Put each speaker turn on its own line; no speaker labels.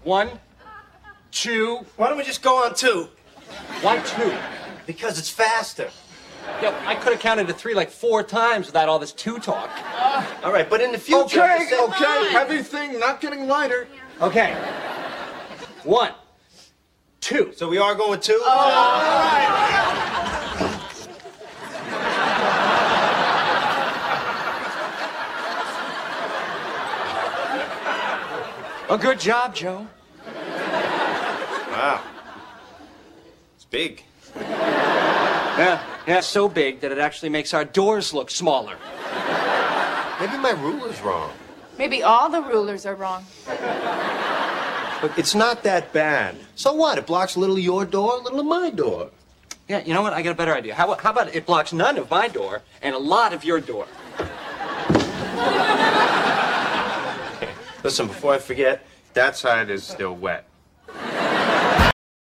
1, 2.
Why don't we just go on 2?
Why 2?
Because it's faster.
Yo, I could have counted to 3 like 4 times without all this 2 talk.
All right, but in the future...
Okay, heavy thing, not getting lighter.
Okay. 1, 2.
So we are going 2?
A good job, Joe.
Wow. It's big.
Yeah, so big that it actually makes our doors look smaller.
Maybe my ruler's wrong.
Maybe all the rulers are wrong.
But it's not that bad. So what? It blocks a little of your door, a little of my door.
Yeah, you know what? I got a better idea. How about it blocks none of my door and a lot of your door?
Listen, before I forget, that side is still wet.